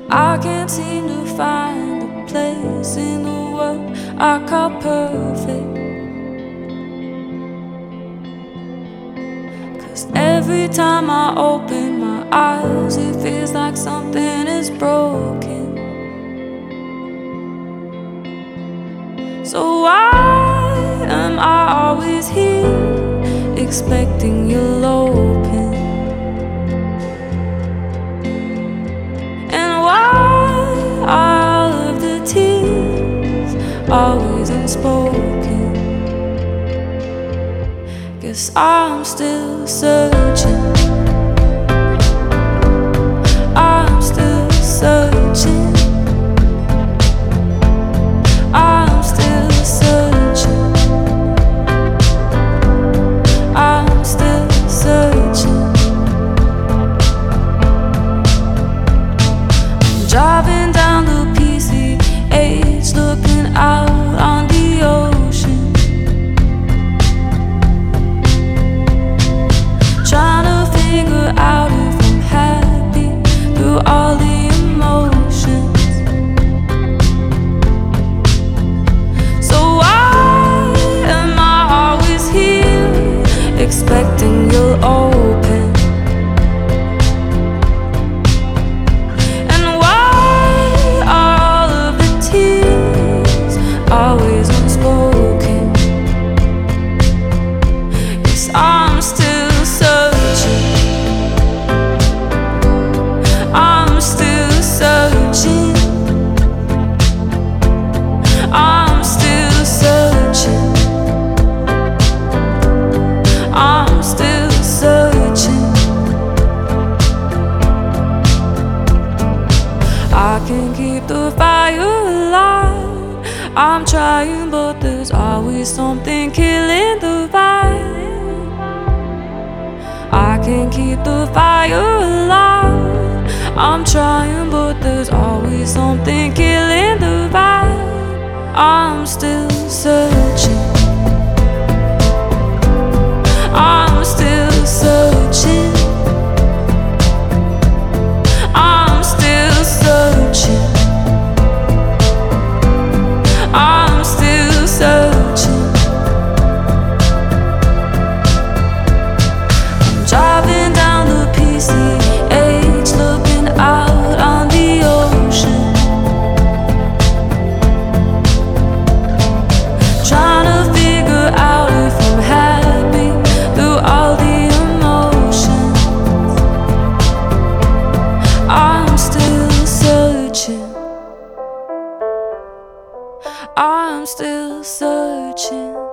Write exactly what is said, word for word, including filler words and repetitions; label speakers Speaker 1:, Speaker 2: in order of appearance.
Speaker 1: I can't seem to find a place in the world I call perfect. 'Cause every time I open my eyes, it feels like something is broken. So why am I always here, expecting you'll open? And why are all of the tears always unspoken? Guess I'm still searching. I'm still searching. I'm still searching. I'm still searching. I'm driving down the P C H, looking out on the ocean, trying to figure out if I'm happy through all the emotions. So why am I always here, expecting you'll open? And why are all of the tears always unspoken? 'Cause I'm still searching. I'm still searching. I'm still searching. I'm still searching. I can keep the fire alive. I'm trying, but there's always something killing the vibe. I can keep the fire alive. I'm trying, but there's always something killing the vibe. I'm still searching. I'm still searching. I'm still searching. I'm still searching. I'm driving down the P C H, looking out on the ocean, trying to figure out if I'm happy through all the emotions. I'm still searching. I'm still searching.